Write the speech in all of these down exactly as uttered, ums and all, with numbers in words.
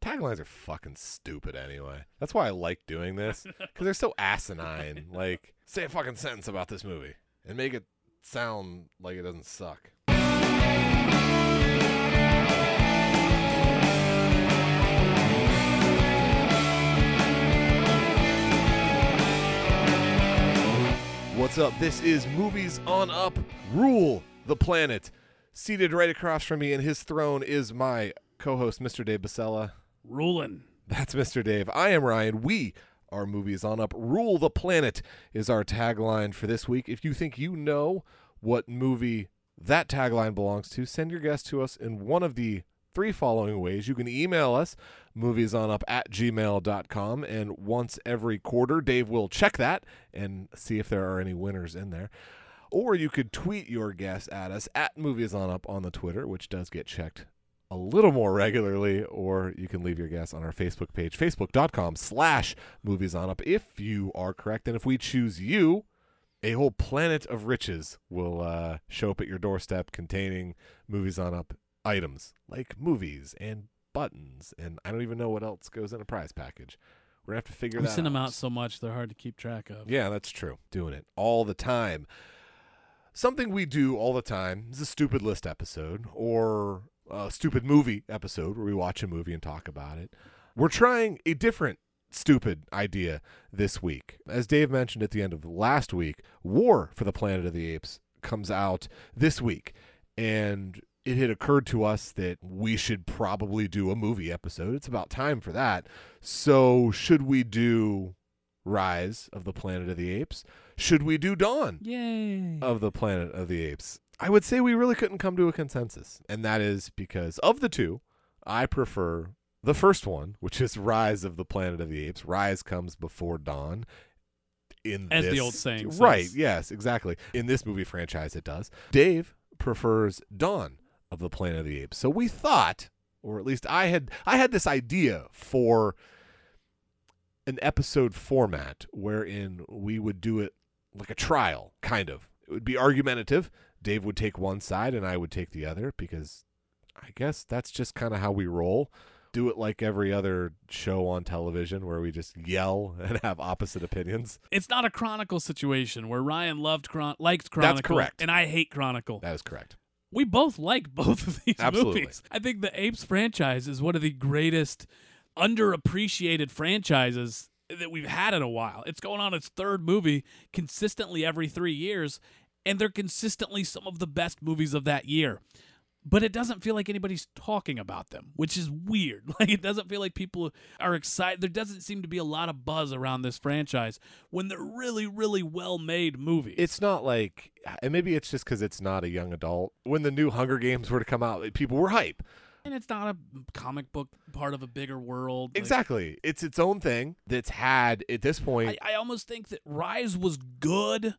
taglines are fucking stupid anyway. That's why I like doing this, because they're so asinine. Like, say a fucking sentence about this movie and make it sound like it doesn't suck. What's up? This is Movies on Up, Rule the Planet. Seated right across from me in his throne is my co-host, Mister Dave Basella. Rulin'. That's Mister Dave. I am Ryan. We are Movies on Up. Rule the Planet is our tagline for this week. If you think you know what movie that tagline belongs to, send your guess to us in one of the three following ways. You can email us, moviesonup at gmail dot com, and once every quarter, Dave will check that and see if there are any winners in there. Or you could tweet your guess at us at moviesonup on the Twitter, which does get checked a little more regularly, or you can leave your guess on our Facebook page, facebook.com slash moviesonup, if you are correct. And if we choose you, a whole planet of riches will uh, show up at your doorstep containing Movies on Up items, like movies and buttons, and I don't even know what else goes in a prize package. We're going to have to figure we that out. We send them out so much, they're hard to keep track of. Yeah, that's true. Doing it all the time. Something we do all the time is a stupid list episode or a stupid movie episode where we watch a movie and talk about it. We're trying a different stupid idea this week. As Dave mentioned at the end of last week, War for the Planet of the Apes comes out this week, and it had occurred to us that we should probably do a movie episode. It's about time for that. So should we do Rise of the Planet of the Apes? Should we do Dawn Yay. of the Planet of the Apes? I would say we really couldn't come to a consensus, and that is because of the two, I prefer the first one, which is Rise of the Planet of the Apes. Rise comes before Dawn. In As this, the old saying says. Right, yes, exactly. In this movie franchise, it does. Dave prefers Dawn of the Planet of the Apes. So we thought, or at least I had, I had this idea for an episode format wherein we would do it like a trial, kind of. It would be argumentative. Dave would take one side and I would take the other, because I guess that's just kind of how we roll. Do it like every other show on television where we just yell and have opposite opinions. It's not a Chronicle situation where Ryan loved Chron- liked Chronicle. That's correct. And I hate Chronicle. That is correct. We both like both of these Absolutely. movies. I think the Apes franchise is one of the greatest underappreciated franchises that we've had in a while. It's going on its third movie consistently every three years, and they're consistently some of the best movies of that year. But it doesn't feel like anybody's talking about them, which is weird. Like, it doesn't feel like people are excited. There doesn't seem to be a lot of buzz around this franchise when they're really, really well-made movies. It's not like, and maybe it's just because it's not a young adult. When the new Hunger Games were to come out, people were hype. And it's not a comic book part of a bigger world. Like, Exactly. It's its own thing that's had, at this point. I, I almost think that Rise was good,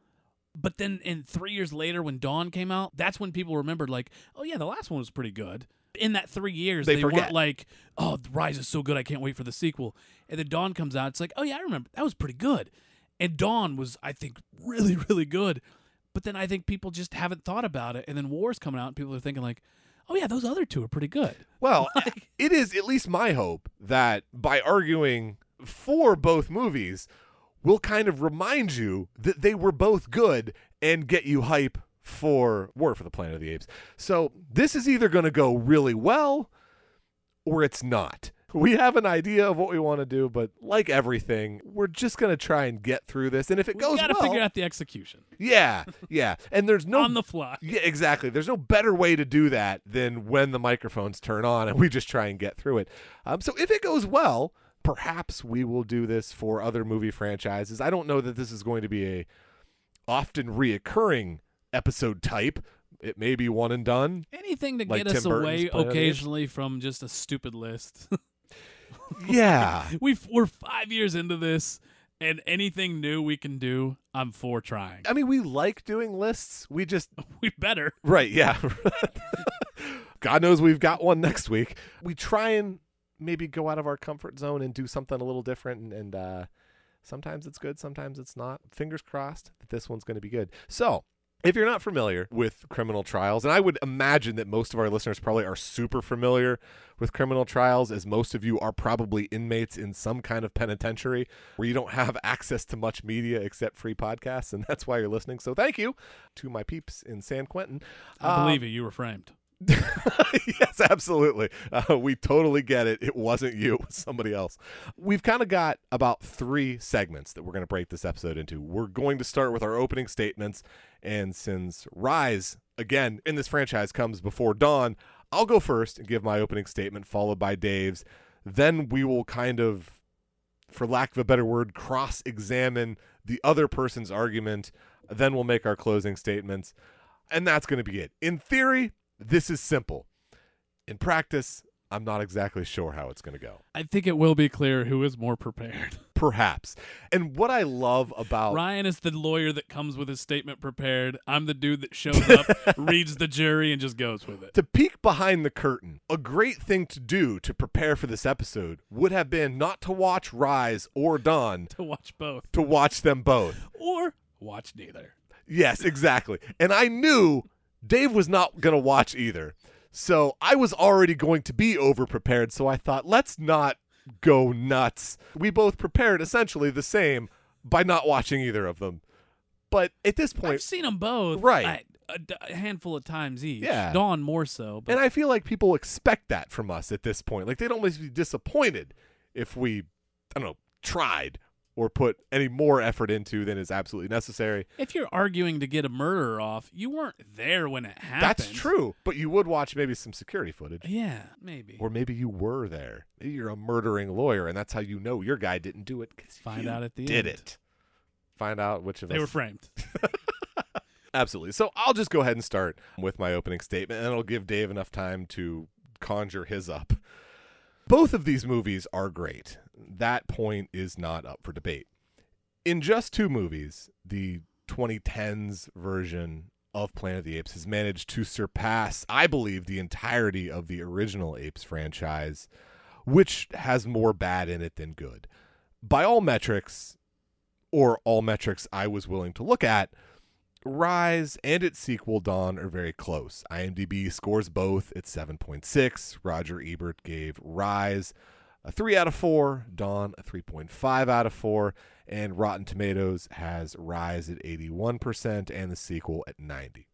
but then in three years later when Dawn came out, that's when people remembered, like, oh yeah, the last one was pretty good. In that three years, They they, forget. weren't like, oh, Rise is so good, I can't wait for the sequel. And then Dawn comes out, it's like, oh yeah, I remember, that was pretty good. And Dawn was, I think, really, really good. But then I think people just haven't thought about it. And then War's coming out, and people are thinking like, oh yeah, those other two are pretty good. Well, Like- it is at least my hope that by arguing for both movies, we'll kind of remind you that they were both good and get you hype for War for the Planet of the Apes. So this is either going to go really well or it's not. We have an idea of what we want to do, but like everything, we're just going to try and get through this. And if it We goes gotta well, figure out the execution yeah, yeah. And there's no on the fly. Yeah, exactly. There's no better way to do that than when the microphones turn on and we just try and get through it. Um, so if it goes well, perhaps we will do this for other movie franchises. I don't know that this is going to be a often reoccurring episode type. It may be one and done. Anything to Like get us Tim Burton's away Planet of the Apes? occasionally from just a stupid list. Yeah. We've, we're five years into this, and anything new we can do, I'm for trying. I mean, we like doing lists. We just, We better. right, yeah. God knows we've got one next week. We try and maybe go out of our comfort zone and do something a little different, and, and uh, sometimes it's good, sometimes it's not. Fingers crossed that this one's going to be good. So, If you're not familiar with criminal trials, and I would imagine that most of our listeners probably are super familiar with criminal trials, as most of you are probably inmates in some kind of penitentiary where you don't have access to much media except free podcasts, and that's why you're listening. So thank you to my peeps in San Quentin. I believe um, it. You were framed. Yes, absolutely. Uh, we totally get it. It wasn't you. It was somebody else. We've kind of got about three segments that we're going to break this episode into. We're going to start with our opening statements. And since Rise, again, in this franchise comes before Dawn, I'll go first and give my opening statement, followed by Dave's. Then we will kind of, for lack of a better word, cross-examine the other person's argument. Then we'll make our closing statements. And that's going to be it. In theory, this is simple. In practice, I'm not exactly sure how it's going to go. I think it will be clear who is more prepared. Perhaps. And what I love about... Ryan is the lawyer that comes with his statement prepared. I'm the dude that shows up, reads the jury, and just goes with it. To peek behind the curtain, a great thing to do to prepare for this episode would have been not to watch Rise or Dawn. To watch both. To watch them both. Or watch neither. Yes, exactly. And I knew Dave was not going to watch either. So I was already going to be over-prepared, so I thought, let's not go nuts. We both prepared essentially the same by not watching either of them. But at this point... I've seen them both. Right. A, a handful of times each. Yeah. Dawn more so. But... And I feel like people expect that from us at this point. Like, they'd almost be disappointed if we, I don't know, tried or put any more effort into than is absolutely necessary. If you're arguing to get a murderer off, you weren't there when it happened. That's true, but you would watch maybe some security footage. Yeah, maybe. Or maybe you were there. Maybe you're a murdering lawyer, and that's how you know your guy didn't do it. 'Cause Find you out at the did end. it. Find out which of they us. They were framed. Absolutely. So I'll just go ahead and start with my opening statement, and it'll give Dave enough time to conjure his up. Both of these movies are great. That point is not up for debate. In just two movies, the twenty tens version of Planet of the Apes has managed to surpass, I believe, the entirety of the original Apes franchise, which has more bad in it than good. By all metrics, or all metrics I was willing to look at, Rise and its sequel Dawn are very close. IMDb scores both at seven point six. Roger Ebert gave Rise a three out of four, Dawn a three point five out of four, and Rotten Tomatoes has Rise at eighty-one percent and the sequel at ninety.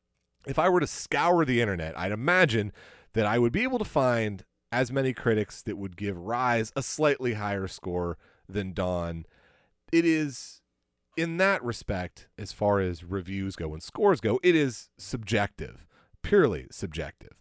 If I were to scour the internet, I'd imagine that I would be able to find as many critics that would give Rise a slightly higher score than Dawn. It is, in that respect, as far as reviews go and scores go, it is subjective, purely subjective.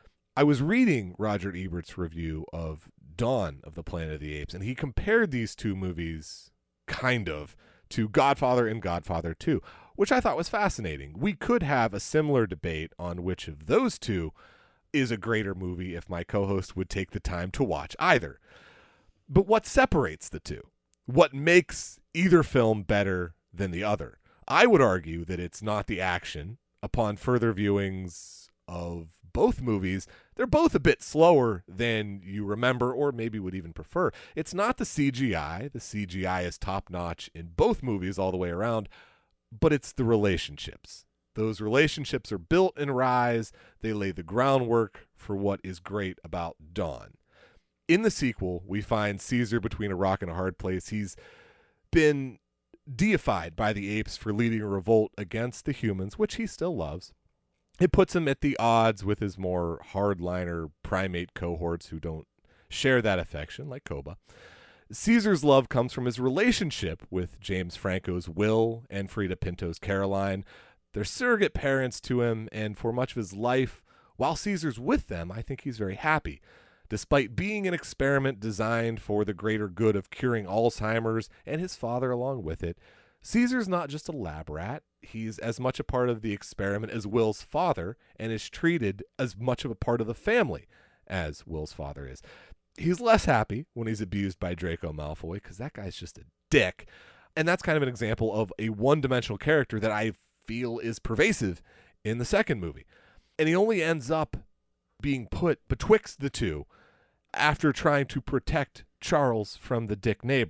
I was reading Roger Ebert's review of Dawn of the Planet of the Apes, and he compared these two movies, kind of, to Godfather and Godfather two, which I thought was fascinating. We could have a similar debate on which of those two is a greater movie if my co-host would take the time to watch either. But what separates the two? What makes either film better than the other? I would argue that it's not the action. Upon further viewings of both movies, they're both a bit slower than you remember or maybe would even prefer. It's not the C G I. The C G I is top-notch in both movies all the way around, but it's the relationships. Those relationships are built in Rise. They lay the groundwork for what is great about Dawn. In the sequel, we find Caesar between a rock and a hard place. He's been deified by the apes for leading a revolt against the humans, which he still loves. It puts him at the odds with his more hardliner primate cohorts who don't share that affection, like Koba. Caesar's love comes from his relationship with James Franco's Will and Frida Pinto's Caroline. They're surrogate parents to him, and for much of his life, while Caesar's with them, I think he's very happy. Despite being an experiment designed for the greater good of curing Alzheimer's and his father along with it, Caesar's not just a lab rat. He's as much a part of the experiment as Will's father and is treated as much of a part of the family as Will's father is. He's less happy when he's abused by Draco Malfoy because that guy's just a dick. And that's kind of an example of a one-dimensional character that I feel is pervasive in the second movie. And he only ends up being put betwixt the two after trying to protect Charles from the dick neighbor.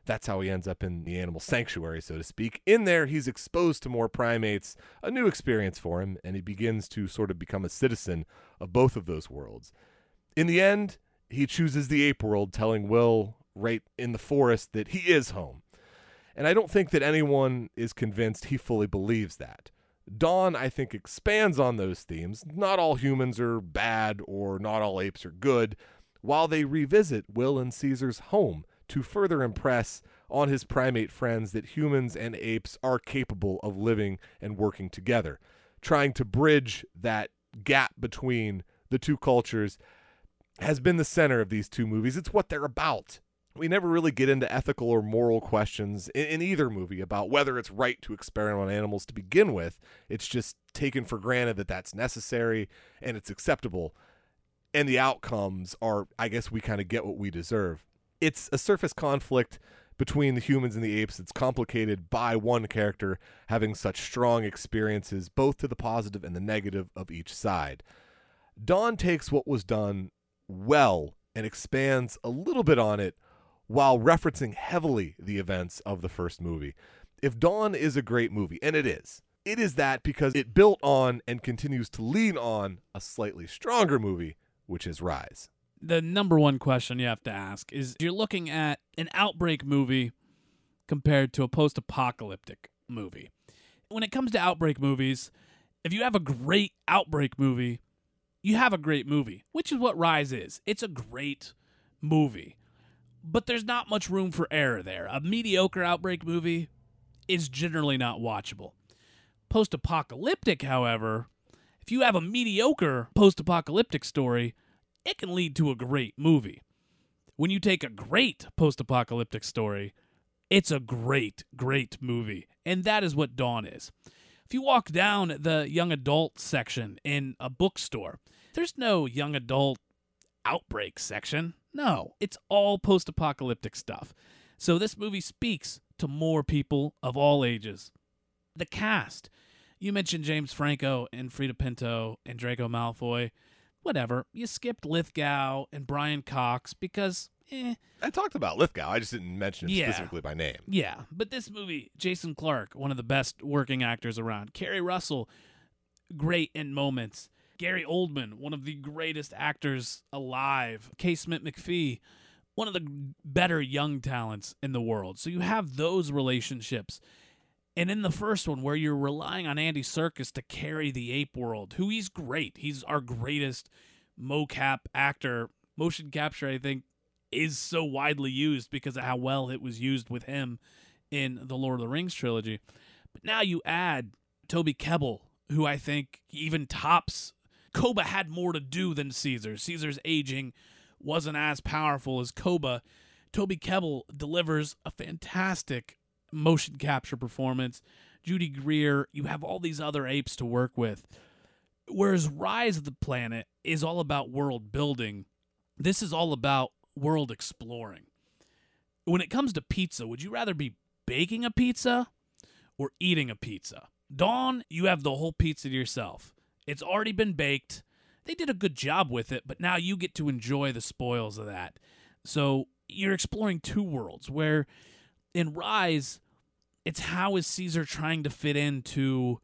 That's how he ends up in the animal sanctuary, so to speak. In there, he's exposed to more primates, a new experience for him, and he begins to sort of become a citizen of both of those worlds. In the end, he chooses the ape world, telling Will right in the forest that he is home. And I don't think that anyone is convinced he fully believes that. Dawn, I think, expands on those themes. Not all humans are bad or not all apes are good, while they revisit Will and Caesar's home to further impress on his primate friends that humans and apes are capable of living and working together, trying to bridge that gap between the two cultures has been the center of these two movies. It's what they're about. We never really get into ethical or moral questions in, in either movie about whether it's right to experiment on animals to begin with. It's just taken for granted that that's necessary and it's acceptable. And the outcomes are, I guess we kind of get what we deserve. It's a surface conflict between the humans and the apes. It's complicated by one character having such strong experiences, both to the positive and the negative of each side. Dawn takes what was done well and expands a little bit on it while referencing heavily the events of the first movie. If Dawn is a great movie, and it is, it is that because it built on and continues to lean on a slightly stronger movie, which is Rise. The number one question you have to ask is, you're looking at an outbreak movie compared to a post-apocalyptic movie. When it comes to outbreak movies, if you have a great outbreak movie, you have a great movie, which is what Rise is. It's a great movie, but there's not much room for error there. A mediocre outbreak movie is generally not watchable. Post-apocalyptic, however, if you have a mediocre post-apocalyptic story, it can lead to a great movie. When you take a great post-apocalyptic story, it's a great, great movie. And that is what Dawn is. If you walk down the young adult section in a bookstore, there's no young adult outbreak section. No, it's all post-apocalyptic stuff. So this movie speaks to more people of all ages. The cast. You mentioned James Franco and Frida Pinto and Draco Malfoy. Whatever. You skipped Lithgow and Brian Cox because, eh. I talked about Lithgow. I just didn't mention him Yeah. specifically by name. Yeah, but this movie, Jason Clarke, one of the best working actors around. Kerry Russell, great in moments. Gary Oldman, one of the greatest actors alive. K. Smith McPhee, one of the better young talents in the world. So you have those relationships. And in the first one, where you're relying on Andy Serkis to carry the ape world, who he's great. He's our greatest mocap actor. Motion capture, I think, is so widely used because of how well it was used with him in the Lord of the Rings trilogy. But now you add Toby Kebbell, who I think even tops. Koba had more to do than Caesar. Caesar's aging wasn't as powerful as Koba. Toby Kebbell delivers a fantastic motion capture performance. Judy Greer, you have all these other apes to work with. Whereas Rise of the Planet is all about world building, this is all about world exploring. When it comes to pizza, would you rather be baking a pizza or eating a pizza? Dawn, you have the whole pizza to yourself. It's already been baked. They did a good job with it, but now you get to enjoy the spoils of that. So you're exploring two worlds, where in Rise, it's how is Caesar trying to fit into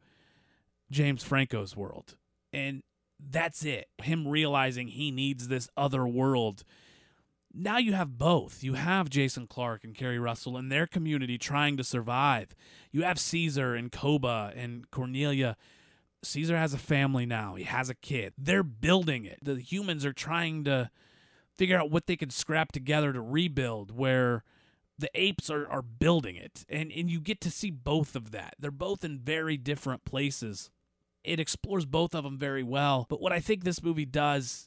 James Franco's world. And that's it. Him realizing he needs this other world. Now you have both. You have Jason Clarke and Kerry Russell and their community trying to survive. You have Caesar and Koba and Cornelia. Caesar has a family now. He has a kid. They're building it. The humans are trying to figure out what they can scrap together to rebuild, where the apes are, are building it. And, and you get to see both of that. They're both in very different places. It explores both of them very well. But what I think this movie does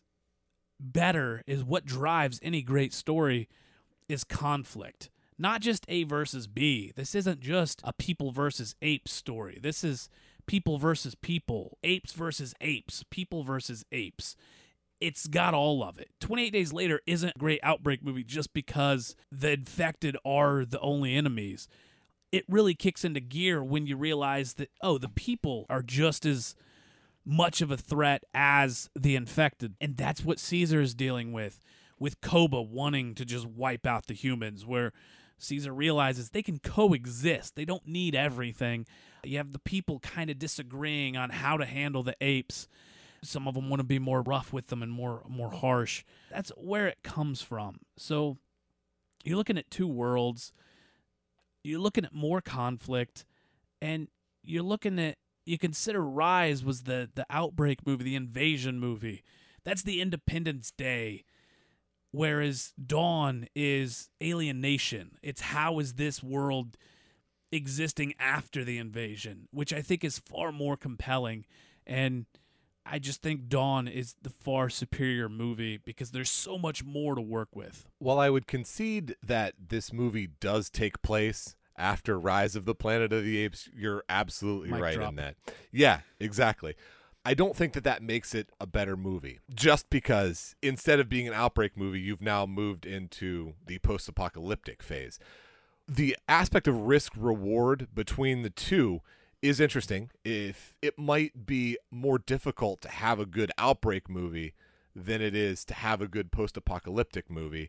better is what drives any great story is conflict. Not just A versus B. This isn't just a people versus apes story. This is people versus people, apes versus apes, people versus apes. It's got all of it. twenty-eight Days Later isn't a great outbreak movie just because the infected are the only enemies. It really kicks into gear when you realize that, oh, the people are just as much of a threat as the infected. And that's what Caesar is dealing with, with Koba wanting to just wipe out the humans, where Caesar realizes they can coexist. They don't need everything. You have the people kind of disagreeing on how to handle the apes. Some of them want to be more rough with them and more more harsh. That's where it comes from. So you're looking at two worlds. You're looking at more conflict, and you're looking at, you consider Rise was the, the outbreak movie, the invasion movie. That's the Independence Day. Whereas Dawn is alienation. It's how is this world existing after the invasion, which I think is far more compelling. And I just think Dawn is the far superior movie because there's so much more to work with. While I would concede that this movie does take place after Rise of the Planet of the Apes, you're absolutely Mic right drop. in that. Yeah, exactly. I don't think that that makes it a better movie, just because instead of being an outbreak movie, you've now moved into the post-apocalyptic phase. The aspect of risk-reward between the two is interesting. If it might be more difficult to have a good outbreak movie than it is to have a good post-apocalyptic movie.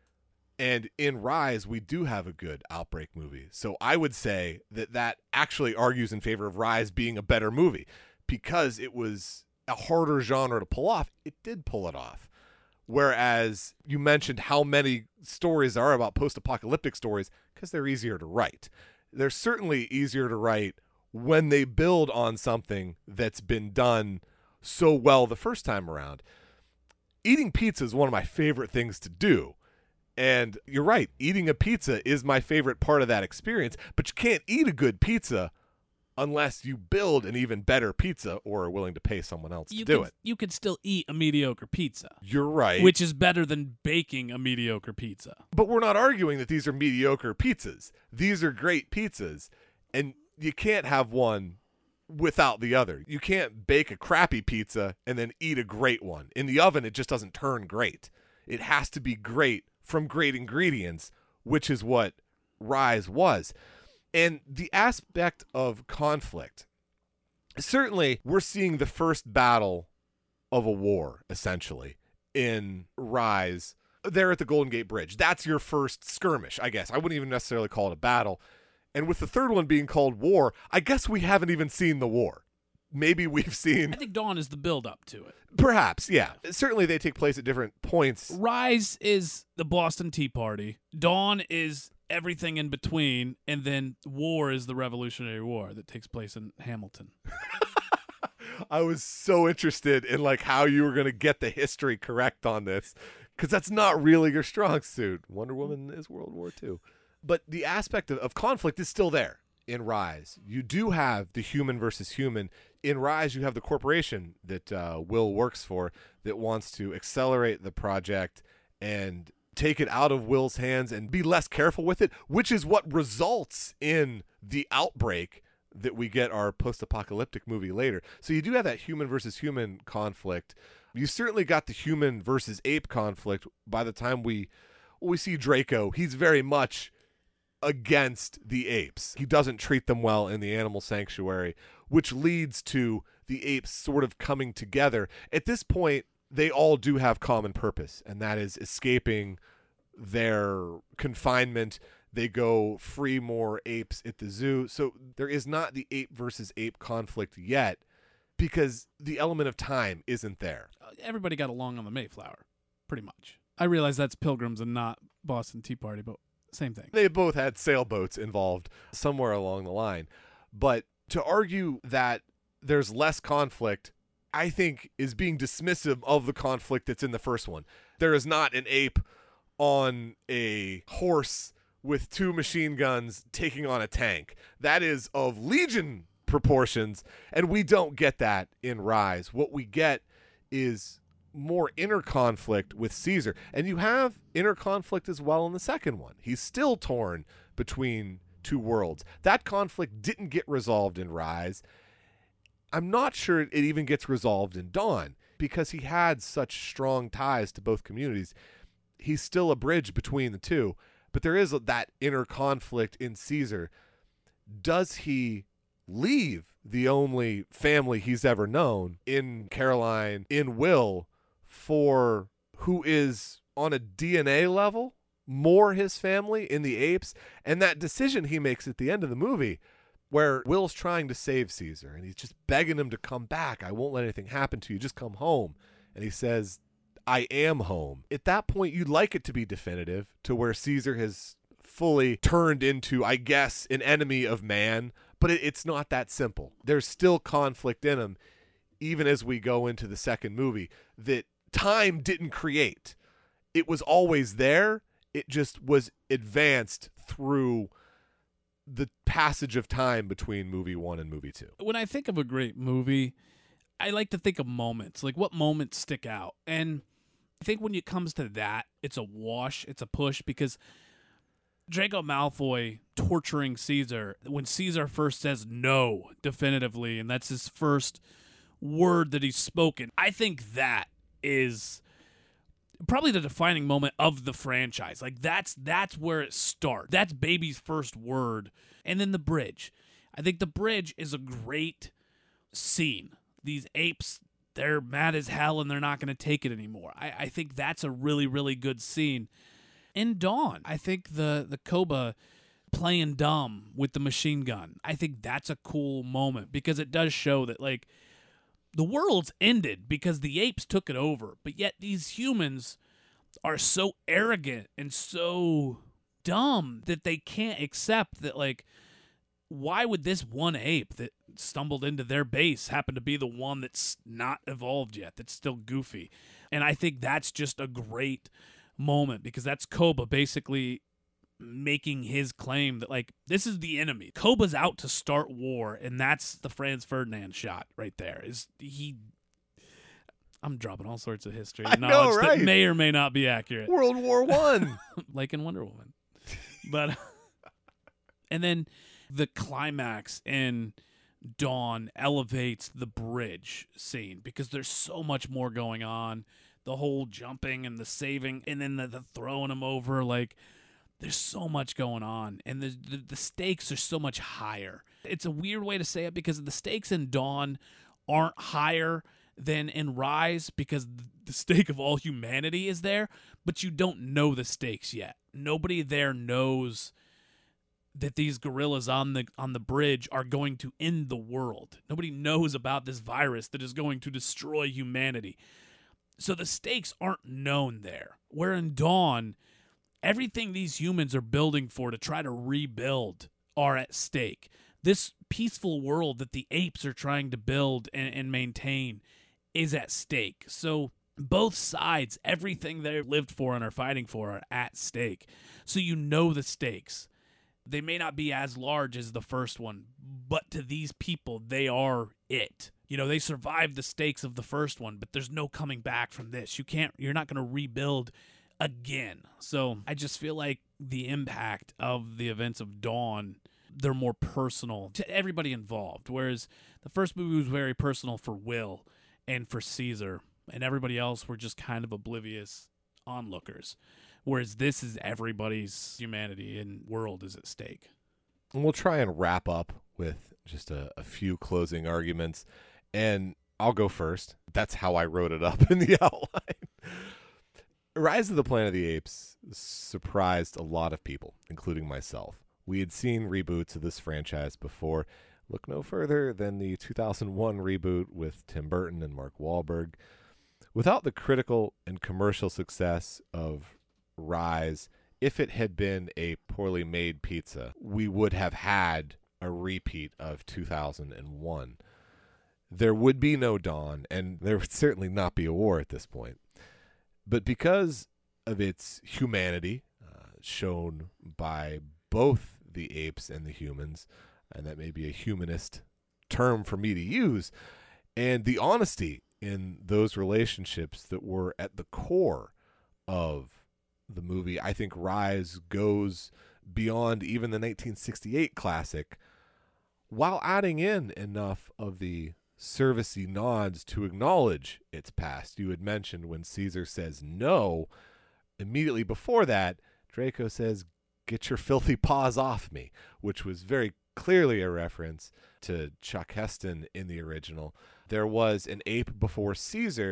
And in Rise, we do have a good outbreak movie. So I would say that that actually argues in favor of Rise being a better movie. Because it was a harder genre to pull off, it did pull it off. Whereas you mentioned how many stories are about post-apocalyptic stories because they're easier to write. They're certainly easier to write when they build on something that's been done so well the first time around. Eating pizza is one of my favorite things to do. And you're right, eating a pizza is my favorite part of that experience, but you can't eat a good pizza unless you build an even better pizza or are willing to pay someone else You to do can, it. You could still eat a mediocre pizza. You're right. Which is better than baking a mediocre pizza. But we're not arguing that these are mediocre pizzas. These are great pizzas, and you can't have one without the other. You can't bake a crappy pizza and then eat a great one. In the oven, it just doesn't turn great. It has to be great from great ingredients, which is what Rise was. And the aspect of conflict, certainly we're seeing the first battle of a war, essentially, in Rise, there at the Golden Gate Bridge. That's your first skirmish, I guess. I wouldn't even necessarily call it a battle. And with the third one being called War, I guess we haven't even seen the war. Maybe we've seen... I think Dawn is the build-up to it. Perhaps, yeah. Certainly they take place at different points. Rise is the Boston Tea Party. Dawn is everything in between, and then War is the Revolutionary War that takes place in Hamilton. I was so interested in like how you were going to get the history correct on this, because that's not really your strong suit. Wonder Woman is World War Two. But the aspect of, of conflict is still there in Rise. You do have the human versus human. In Rise, you have the corporation that uh, Will works for that wants to accelerate the project and take it out of Will's hands and be less careful with it, which is what results in the outbreak that we get our post-apocalyptic movie later. So you do have that human versus human conflict. You certainly got the human versus ape conflict by the time we we see Draco. He's very much against the apes. He doesn't treat them well in the animal sanctuary, which leads to the apes sort of coming together. At this point, they all do have common purpose, and that is escaping their confinement. They go free more apes at the zoo. So there is not the ape versus ape conflict yet because the element of time isn't there. Everybody got along on the Mayflower, pretty much. I realize that's Pilgrims and not Boston Tea Party, but same thing. They both had sailboats involved somewhere along the line. But to argue that there's less conflict, I think, is being dismissive of the conflict that's in the first one. There is not an ape on a horse with two machine guns taking on a tank. That is of Legion proportions, and we don't get that in Rise. What we get is more inner conflict with Caesar, and you have inner conflict as well in the second one. He's still torn between two worlds. That conflict didn't get resolved in Rise. I'm not sure it even gets resolved in Dawn because he had such strong ties to both communities. He's still a bridge between the two, but there is that inner conflict in Caesar. Does he leave the only family he's ever known in Caroline, in Will, for who is on a D N A level more his family in the apes. And that decision he makes at the end of the movie, where Will's trying to save Caesar and he's just begging him to come back. I won't let anything happen to you. Just come home. And he says, I am home. At that point, you'd like it to be definitive, to where Caesar has fully turned into, I guess, an enemy of man. But it, it's not that simple. There's still conflict in him, even as we go into the second movie, that time didn't create. It was always there. It just was advanced through the passage of time between movie one and movie two. When I think of a great movie, I like to think of moments, like what moments stick out. And I think when it comes to that, it's a wash, it's a push, because Draco Malfoy torturing Caesar, when Caesar first says no definitively, and that's his first word that he's spoken, I think that is probably the defining moment of the franchise. Like that's that's where it starts. That's baby's first word. And then the bridge. I think the bridge is a great scene. These apes, they're mad as hell and they're not going to take it anymore. I, I think that's a really, really good scene. In Dawn, I think the, the Koba playing dumb with the machine gun, I think that's a cool moment because it does show that, like, the world's ended because the apes took it over, but yet these humans are so arrogant and so dumb that they can't accept that, like, why would this one ape that stumbled into their base happen to be the one that's not evolved yet, that's still goofy? And I think that's just a great moment because that's Koba basically making his claim that, like, this is the enemy. Koba's out to start war, and that's the Franz Ferdinand shot right there. Is he? I'm dropping all sorts of history I knowledge know, right? that may or may not be accurate. World War One, like in Wonder Woman. But and then the climax in Dawn elevates the bridge scene because there's so much more going on. The whole jumping and the saving, and then the, the throwing him over, like. There's so much going on, and the, the the stakes are so much higher. It's a weird way to say it because the stakes in Dawn aren't higher than in Rise because the stake of all humanity is there, but you don't know the stakes yet. Nobody there knows that these gorillas on the on the bridge are going to end the world. Nobody knows about this virus that is going to destroy humanity. So the stakes aren't known there. Where in Dawn, everything these humans are building for to try to rebuild are at stake. This peaceful world that the apes are trying to build and, and maintain is at stake. So both sides, everything they lived for and are fighting for are at stake. So you know the stakes. They may not be as large as the first one, but to these people, they are it. You know, they survived the stakes of the first one, but there's no coming back from this. You can't, you're not going to rebuild again. So I just feel like the impact of the events of Dawn, they're more personal to everybody involved, whereas the first movie was very personal for Will and for Caesar, and everybody else were just kind of oblivious onlookers, whereas this is everybody's humanity and world is at stake. And we'll try and wrap up with just a, a few closing arguments, and I'll go first. That's how I wrote it up in the outline. Rise of the Planet of the Apes surprised a lot of people, including myself. We had seen reboots of this franchise before. Look no further than the two thousand one reboot with Tim Burton and Mark Wahlberg. Without the critical and commercial success of Rise, if it had been a poorly made pizza, we would have had a repeat of two thousand one. There would be no Dawn, and there would certainly not be a war at this point. But because of its humanity, uh, shown by both the apes and the humans, and that may be a humanist term for me to use, and the honesty in those relationships that were at the core of the movie, I think Rise goes beyond even the nineteen sixty-eight classic, while adding in enough of the servicey nods to acknowledge its past. You had mentioned when Caesar says no, immediately before that, Draco says, "Get your filthy paws off me," which was very clearly a reference to Chuck Heston in the original. There was an ape before Caesar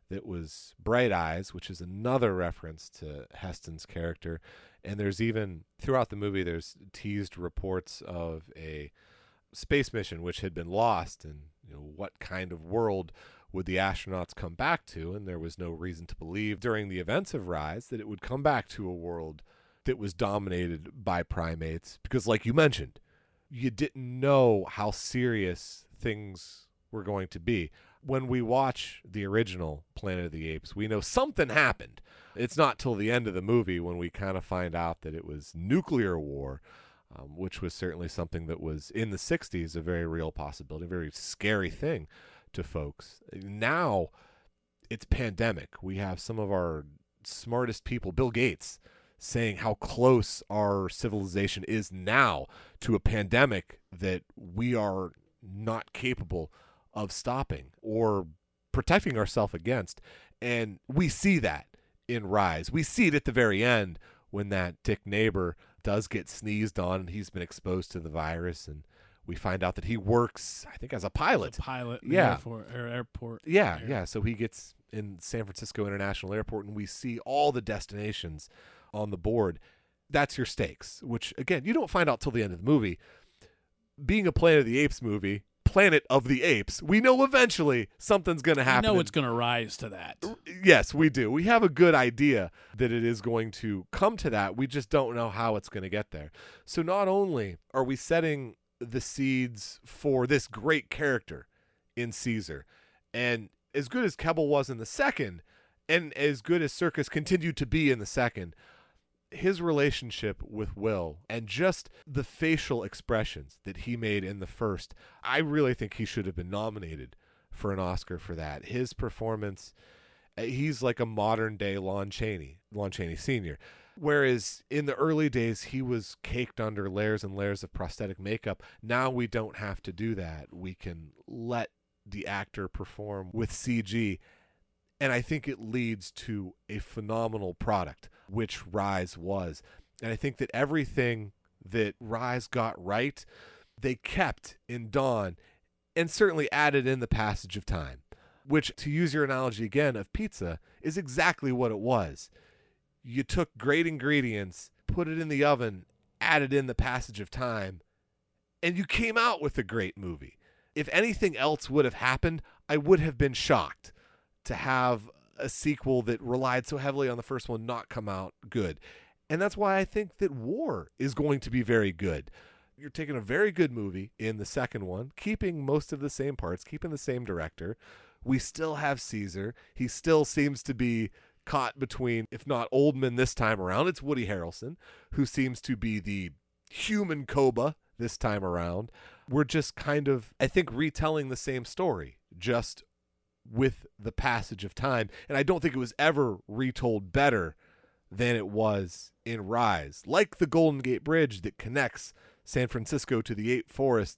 that was Bright Eyes, which is another reference to Heston's character. And there's even, throughout the movie, there's teased reports of a space mission which had been lost, and you know, what kind of world would the astronauts come back to? And there was no reason to believe during the events of Rise that it would come back to a world that was dominated by primates, because like you mentioned, you didn't know how serious things were going to be. When we watch the original Planet of the Apes, we know something happened. It's not till the end of the movie when we kind of find out that it was nuclear war, um, which was certainly something that was in the sixties a very real possibility, a very scary thing to folks. Now it's pandemic. We have some of our smartest people, Bill Gates, saying how close our civilization is now to a pandemic that we are not capable of stopping or protecting ourselves against. And we see that in Rise. We see it at the very end when that Dick neighbor does get sneezed on and he's been exposed to the virus, and we find out that he works, I think, as a pilot. A pilot in Yeah. airport, or airport. Yeah, air. yeah. So he gets in San Francisco International Airport, and we see all the destinations on the board. That's your stakes, which, again, you don't find out till the end of the movie. Being a Planet of the Apes movie, Planet of the Apes, we know eventually something's going to You happen. know it's going to rise to that. Yes, we do. We have a good idea that it is going to come to that. We just don't know how it's going to get there. So not only are we setting the seeds for this great character in Caesar, and as good as Kebbell was in the second, and as good as Serkis continued to be in the second, his relationship with Will and just the facial expressions that he made in the first, I really think he should have been nominated for an Oscar for that. His performance, he's like a modern day Lon Chaney, Lon Chaney Senior Whereas in the early days, he was caked under layers and layers of prosthetic makeup. Now we don't have to do that. We can let the actor perform with C G. And I think it leads to a phenomenal product, which Rise was. And I think that everything that Rise got right, they kept in Dawn, and certainly added in the passage of time, which, to use your analogy again of pizza, is exactly what it was. You took great ingredients, put it in the oven, added in the passage of time, and you came out with a great movie. If anything else would have happened, I would have been shocked to have a sequel that relied so heavily on the first one not come out good. And that's why I think that War is going to be very good. You're taking a very good movie in the second one, keeping most of the same parts, keeping the same director. We still have Caesar. He still seems to be caught between, if not Oldman this time around, it's Woody Harrelson, who seems to be the human Koba this time around. We're just kind of, I think, retelling the same story, just with the passage of time. And I don't think it was ever retold better than it was in Rise. Like the Golden Gate Bridge that connects San Francisco to the Ape Forest,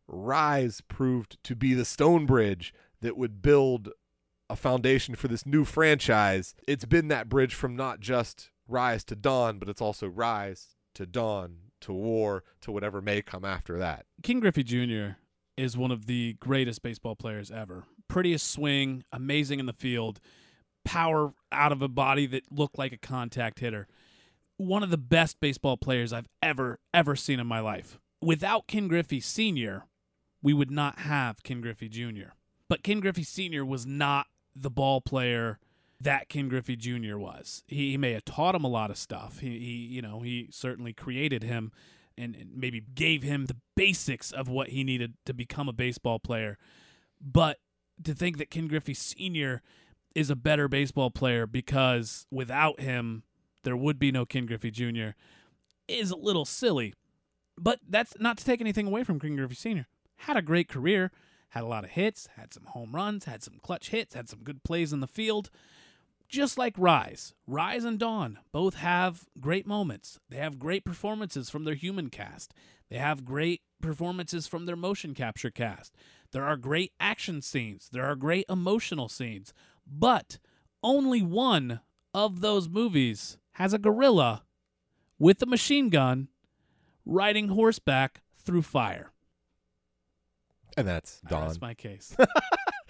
Rise proved to be the stone bridge that would build a foundation for this new franchise. It's been that bridge from not just Rise to Dawn, but it's also Rise to Dawn to War to whatever may come after that. King Griffey Junior is one of the greatest baseball players ever. Prettiest swing, amazing in the field, power out of a body that looked like a contact hitter. One of the best baseball players I've ever, ever seen in my life. Without Ken Griffey Senior, we would not have Ken Griffey Junior But Ken Griffey Senior was not the ball player that Ken Griffey Junior was. He, he may have taught him a lot of stuff. He, he you know, he certainly created him and, and maybe gave him the basics of what he needed to become a baseball player. But to think that Ken Griffey Senior is a better baseball player because without him, there would be no Ken Griffey Junior is a little silly. But that's not to take anything away from Ken Griffey Senior Had a great career. Had a lot of hits, had some home runs, had some clutch hits, had some good plays in the field. Just like Rise. Rise and Dawn both have great moments. They have great performances from their human cast. They have great performances from their motion capture cast. There are great action scenes. There are great emotional scenes. But only one of those movies has a gorilla with a machine gun riding horseback through fire. And that's Dawn. That's my case.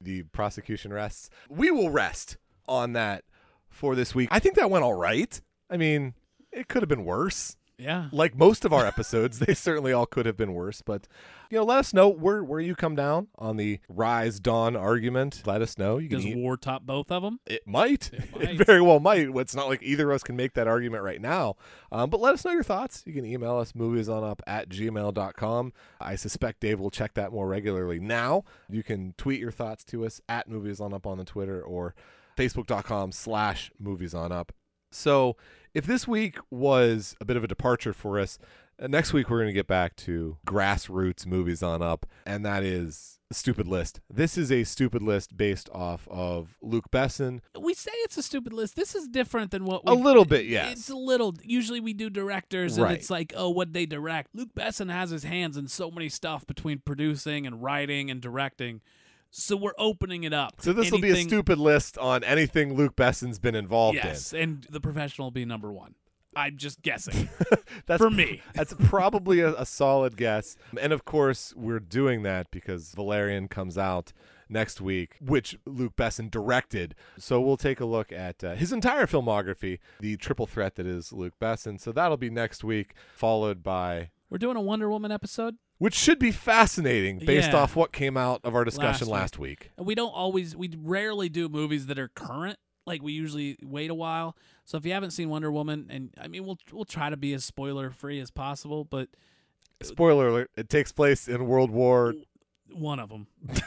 the prosecution rests. We will rest on that for this week. I think that went all right. I mean, it could have been worse. Yeah. Like most of our episodes, they certainly all could have been worse. But, you know, let us know where, where you come down on the Rise Dawn argument. Let us know. You can Does e- war top both of them? It might. It It, might. very well might. It's not like either of us can make that argument right now. Um, but let us know your thoughts. You can email us moviesonup at gmail dot com. I suspect Dave will check that more regularly now. You can tweet your thoughts to us at moviesonup on the Twitter or facebook.com slash moviesonup. So if this week was a bit of a departure for us, uh, next week we're going to get back to grassroots movies on up, and that is a stupid list. This is a stupid list based off of Luc Besson. We say it's a stupid list. This is different than what A we little bit, yes. It's a little. Usually we do directors, and Right. it's like, oh, what they direct. Luc Besson has his hands in so many stuff between producing and writing and directing. So we're opening it up. So this will be a Anything- stupid list on anything Luc Besson's been involved Yes, and The Professional will be number one. I'm just guessing. in. That's For me. That's probably a, a solid guess. And of course, we're doing that because Valerian comes out next week, which Luc Besson directed. So we'll take a look at uh, his entire filmography, the triple threat that is Luc Besson. So that'll be next week, followed by, We're doing a Wonder Woman episode. which should be fascinating based Yeah. off what came out of our discussion Last last week. And we don't always, we rarely do movies that are current. Like, we usually wait a while. So if you haven't seen Wonder Woman, and I mean, we'll we'll try to be as spoiler free as possible, but Spoiler alert, it takes place in World War. one of them. But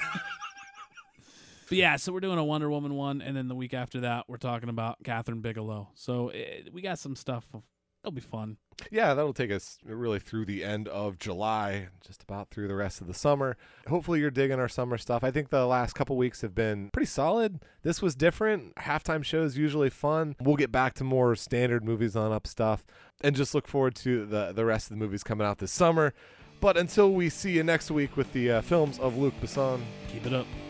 yeah, so we're doing a Wonder Woman one, and then the week after that, we're talking about Catherine Bigelow. So it, we got some stuff. It'll be fun. Yeah, that'll take us really through the end of July, just about through the rest of the summer. Hopefully you're digging our summer stuff. I think the last couple weeks have been pretty solid. This was different. Halftime shows usually fun. We'll get back to more standard movies on up stuff and just look forward to the, the rest of the movies coming out this summer. But until we see you next week with the uh, films of Luc Besson, Keep it up.